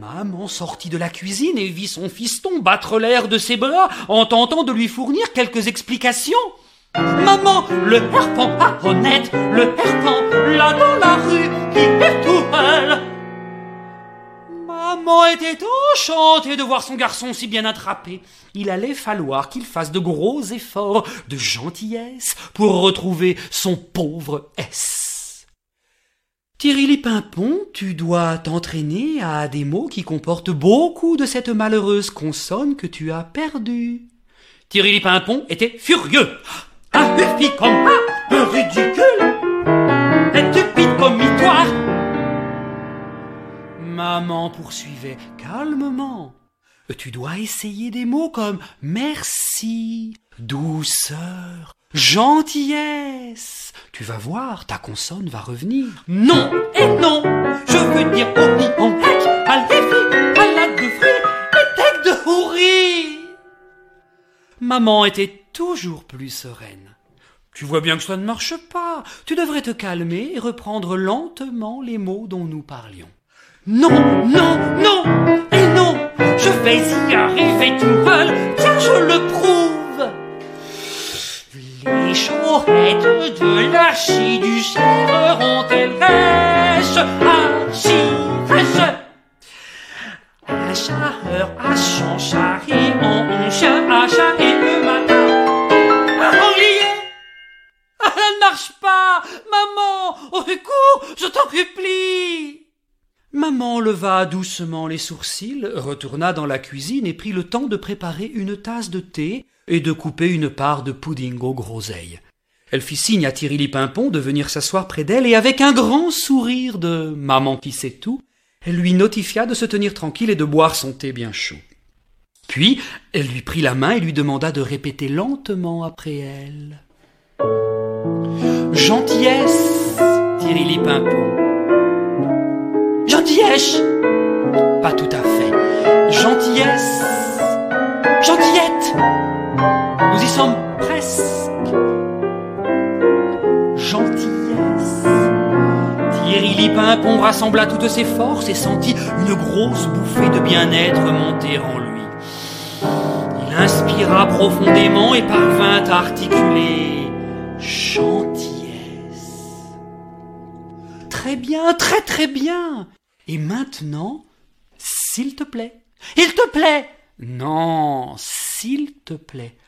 Maman sortit de la cuisine et vit son fiston battre l'air de ses bras en tentant de lui fournir quelques explications. Maman, le herpant, ah honnête, le herpant, là dans la rue, qui est tout seul. Maman était enchantée de voir son garçon si bien attrapé. Il allait falloir qu'il fasse de gros efforts de gentillesse pour retrouver son pauvre S. Tirili-Pimpon, tu dois t'entraîner à des mots qui comportent beaucoup de cette malheureuse consonne que tu as perdue. Tirili-Pimpon était furieux. Un hufi comme un ridicule, un stupide comme mitoire. Maman poursuivait calmement. Tu dois essayer des mots comme merci, douceur, gentillesse. Tu vas voir, ta consonne va revenir. Non et non, je veux dire oui en hec, à l'effi, à la de fruits, et tec de houris. Maman était toujours plus sereine. Tu vois bien que cela ne marche pas. Tu devrais te calmer et reprendre lentement les mots dont nous parlions. Non, non, non, et non, je vais y arriver tout seul, tiens, je le prouve. Les chouettes de l'archiduchère ont-elles rêche, archi-rêche. Achat-heure, achan-charri, en chien, achat et le matin. Ça ne marche pas, maman, au secours, je t'en supplie. Maman leva doucement les sourcils, retourna dans la cuisine et prit le temps de préparer une tasse de thé et de couper une part de pudding aux groseilles. Elle fit signe à Tirili-Pimpon de venir s'asseoir près d'elle et avec un grand sourire de maman qui sait tout, elle lui notifia de se tenir tranquille et de boire son thé bien chaud. Puis elle lui prit la main et lui demanda de répéter lentement après elle. Gentillesse, Tirili-Pimpon. Gentillesse. Pas tout à fait. Gentillesse. Gentillette. Nous y sommes presque. Gentillesse. Tirili-Pimpon rassembla toutes ses forces et sentit une grosse bouffée de bien-être monter en lui. Il inspira profondément et parvint à articuler gentillesse. Très bien, très très bien. Et maintenant, s'il te plaît. Il te plaît. Non, s'il te plaît.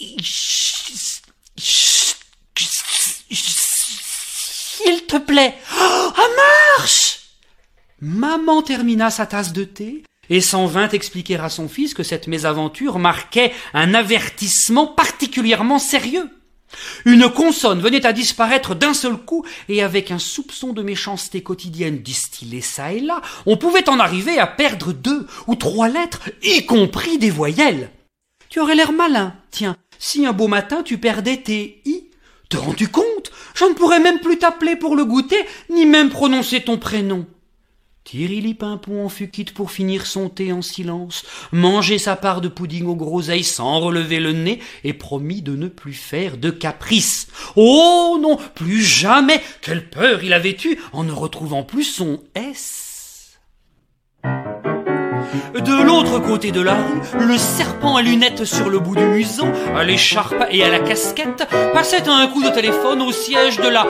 S'il te plaît. Oh, marche. Maman termina sa tasse de thé et s'en vint expliquer à son fils que cette mésaventure marquait un avertissement particulièrement sérieux. Une consonne venait à disparaître d'un seul coup, et avec un soupçon de méchanceté quotidienne distillé çà et là, on pouvait en arriver à perdre 2 ou 3 lettres, y compris des voyelles. Tu aurais l'air malin, tiens, si un beau matin tu perdais tes i. Te rends-tu compte? Je ne pourrais même plus t'appeler pour le goûter, ni même prononcer ton prénom. Tirili-Pimpon en fut quitte pour finir son thé en silence, manger sa part de pudding aux groseilles sans relever le nez et promit de ne plus faire de caprices. Oh non, plus jamais! Quelle peur il avait eue en ne retrouvant plus son S. De l'autre côté de la rue, le serpent à lunettes sur le bout du museau, à l'écharpe et à la casquette, passait un coup de téléphone au siège de la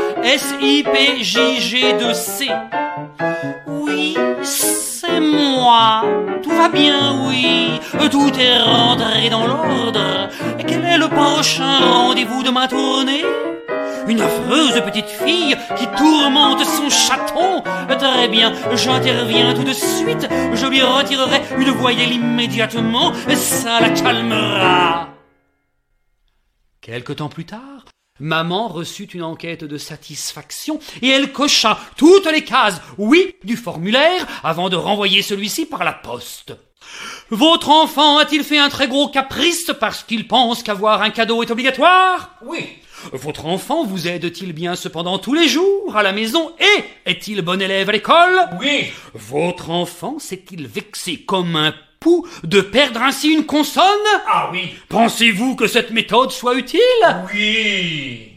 SIPJG2C. Oui, c'est moi. Tout va bien, oui. Tout est rentré dans l'ordre. Quel est le prochain rendez-vous de ma tournée? Une affreuse petite fille qui tourmente son chaton. Très bien, j'interviens tout de suite. Je lui retirerai une voyelle immédiatement. Ça la calmera. Quelque temps plus tard, maman reçut une enquête de satisfaction et elle cocha toutes les cases oui du formulaire avant de renvoyer celui-ci par la poste. Votre enfant a-t-il fait un très gros caprice parce qu'il pense qu'avoir un cadeau est obligatoire? Oui. Votre enfant vous aide-t-il bien cependant tous les jours à la maison et est-il bon élève à l'école? Oui. Votre enfant s'est-il vexé comme un pou de perdre ainsi une consonne? Ah oui. Pensez-vous que cette méthode soit utile? Oui.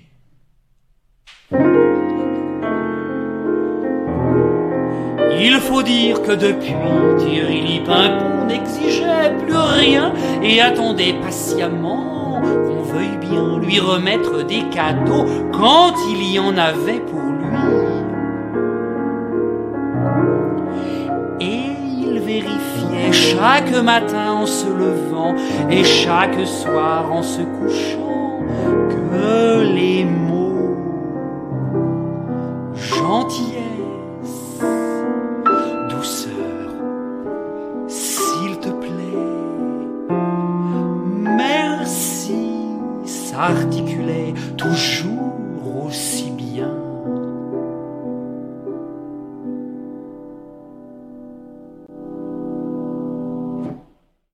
Il faut dire que depuis, Thierry Pimpon n'exigeait plus rien et attendait patiemment qu'on veuille bien lui remettre des cadeaux quand il y en avait pour lui. Et il vérifiait chaque matin en se levant et chaque soir en se couchant que les mots gentillesse, douceur, s'il te plaît, merci s'articulaient toujours aussi bien.